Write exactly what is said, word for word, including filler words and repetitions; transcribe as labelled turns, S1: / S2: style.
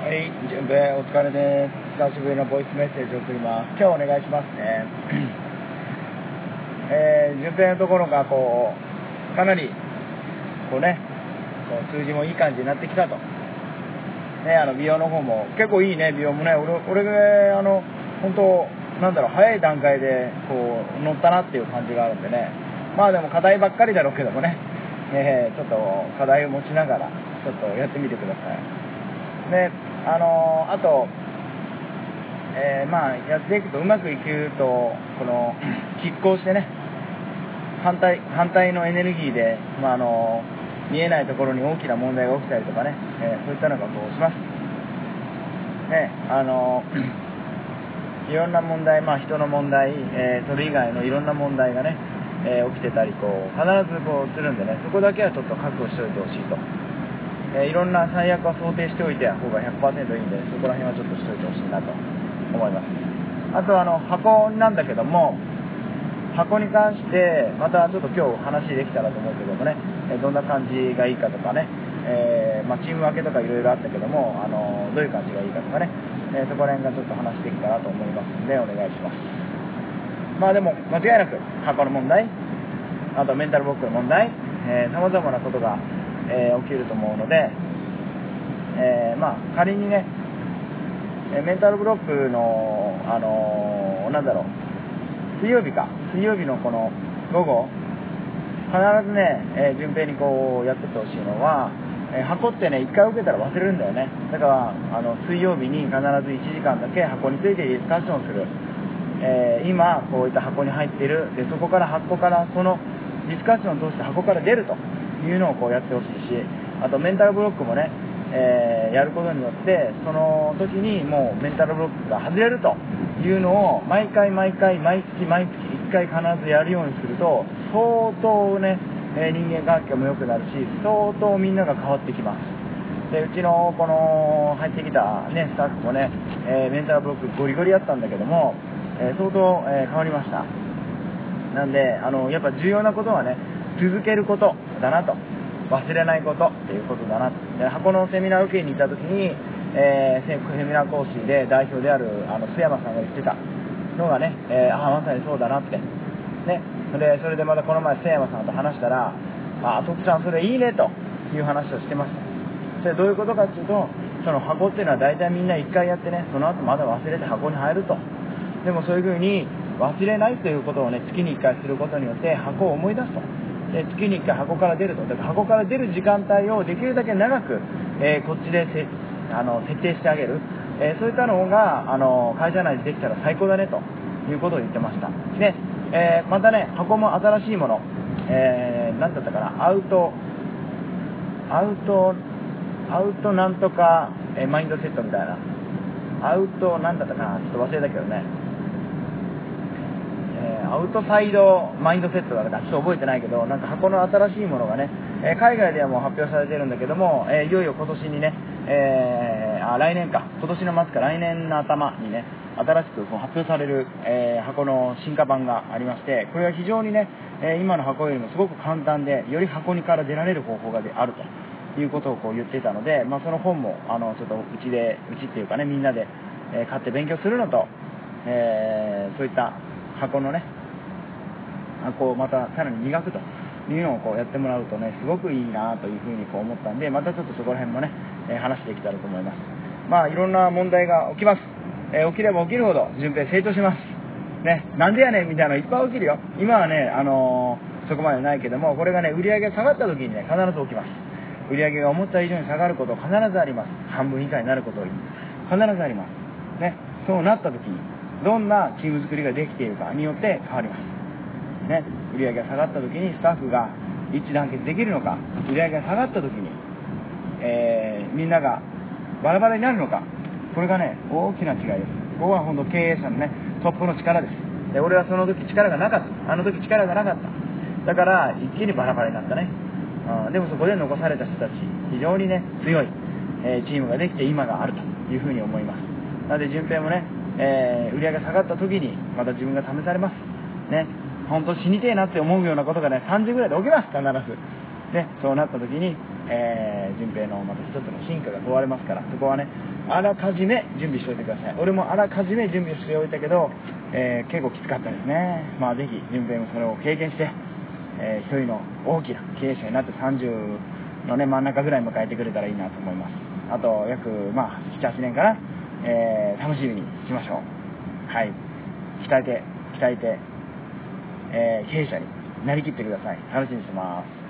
S1: はい、順平お疲れです。久しぶりのボイスメッセージを送ります。今日お願いしますね。えー、順平のところがこうかなりこうねこう数字もいい感じになってきたと。ね、あの美容の方も結構いいね。美容もね、俺俺あの本当なんだろう早い段階でこう乗ったなっていう感じがあるんでね。まあでも課題ばっかりだろうけどもね、えー、ちょっと課題を持ちながらちょっとやってみてください。で、あのー、あと、えー、まあやっていくとうまくいくとこの拮抗してね反対反対のエネルギーで、まああのー、見えないところに大きな問題が起きたりとかね、えー、そういったのがこうします。ね、あのー、いろんな問題、まあ人の問題、えー、それ以外のいろんな問題がね、えー、起きてたりこう必ずこうするんでね、そこだけはちょっと覚悟しておいてほしいと。えー、いろんな最悪は想定しておいて方が ひゃくパーセント いいんで、そこら辺はちょっとしておいてほしいなと思います。あとあの箱なんだけども、箱に関してまたちょっと今日話できたらと思うけどもね、えー、どんな感じがいいかとかね、えーまあ、チーム分けとかいろいろあったけども、あのどういう感じがいいかとかね、えー、そこら辺がちょっと話できたらと思いますのでお願いします。まあでも間違いなく箱の問題、あとメンタルブロックの問題、さまざまなことが、えー、起きると思うので、えー、まあ仮にねメンタルブロックのあのー、なんだろう水曜日か水曜日のこの午後必ずね、えー、順平にこうやってってほしいのは、えー、箱ってね一回受けたら忘れるんだよね。だからあの水曜日に必ずいちじかんだけ箱についてディスカッションする、えー、今こういった箱に入っているで、そこから箱からそのディスカッションを通して箱から出るというのをこうやってほしいし、あとメンタルブロックもね、えー、やることによってその時にもうメンタルブロックが外れるというのを毎回毎回毎月毎月いっかい必ずやるようにすると相当ね、えー、人間関係も良くなるし相当みんなが変わってきます。でうちのこの入ってきた、ね、スタッフもね、えー、メンタルブロックゴリゴリやったんだけども、えー、相当、えー、変わりました。なんであのやっぱ重要なことはね続けることだなと、忘れないことっていうことだな。で箱のセミナー受けに行った時に、えー、セミナー講師で代表であるあの須山さんが言ってたのがね、えー、あまさにそうだなってね。でそれでまたこの前須山さんと話したら、あ徳さんそれいいねという話をしてました。でどういうことかっていうと、その箱っていうのは大体みんないっかいやってね、その後まだ忘れて箱に入ると。でもそういうふうに忘れないということをね月にいっかいすることによって箱を思い出すと。で月にいっかい箱から出ると。だから箱から出る時間帯をできるだけ長く、えー、こっちでせあの設定してあげる、えー、そういったのがあの会社内でできたら最高だねということを言ってました。で、えー、またね箱も新しいもの、えー、何だったかな、アウトアウトアウトなんとか、えー、マインドセットみたいな、アウトなんだったかな、ちょっと忘れたけどね、アウトサイドマインドセットだからちょっと覚えてないけど、なんか箱の新しいものがね、えー、海外ではもう発表されてるんだけども、えー、いよいよ今年にね、えー、あ来年か今年の末か来年の頭にね新しくこう発表される、えー、箱の進化版がありまして、これは非常にね、えー、今の箱よりもすごく簡単でより箱にから出られる方法があるということをこう言っていたので、まあ、その本もあのちょっとうちでうちっていうかねみんなで、えー、買って勉強するのと、えー、そういった箱のねこうまたさらに磨くというのをこうやってもらうとねすごくいいなというふうにこう思ったんで、またちょっとそこら辺もね、えー、話していけたらと思います。まあいろんな問題が起きます。えー、起きれば起きるほど順平成長しますね。なんでやねんみたいなのいっぱい起きるよ。今はね、あのー、そこまでないけども、これがね売り上げが下がった時にね必ず起きます。売り上げが思った以上に下がること必ずあります。半分以下になること必ずありますね。そうなった時にどんなチーム作りができているかによって変わりますね。売り上げが下がった時にスタッフが一致団結できるのか、売り上げが下がった時に、えー、みんながバラバラになるのか、これがね大きな違いです。ここは本当経営者のねトップの力です。で俺はその時力がなかった、あの時力がなかった、だから一気にバラバラになったね。あでもそこで残された人たち非常にね強い、えー、チームができて今があるというふうに思います。なので順平もね、えー、売り上げが下がった時にまた自分が試されますね。本当死にてえなって思うようなことがねさんじぐらいで起きます必ずね。そうなった時に、 えー、順平のまた一つの進化が問われますから、そこはね、あらかじめ準備しておいてください。俺もあらかじめ準備をしておいたけど、えー、結構きつかったですね。まあぜひ順平もそれを経験して、えー、一人の大きな経営者になってさんじゅうのね真ん中ぐらい迎えてくれたらいいなと思います。あと約まあななはちねんかな、えー、楽しみにしましょう。はい、鍛えて鍛えて、えー、経営者になりきってください。楽しみにしてます。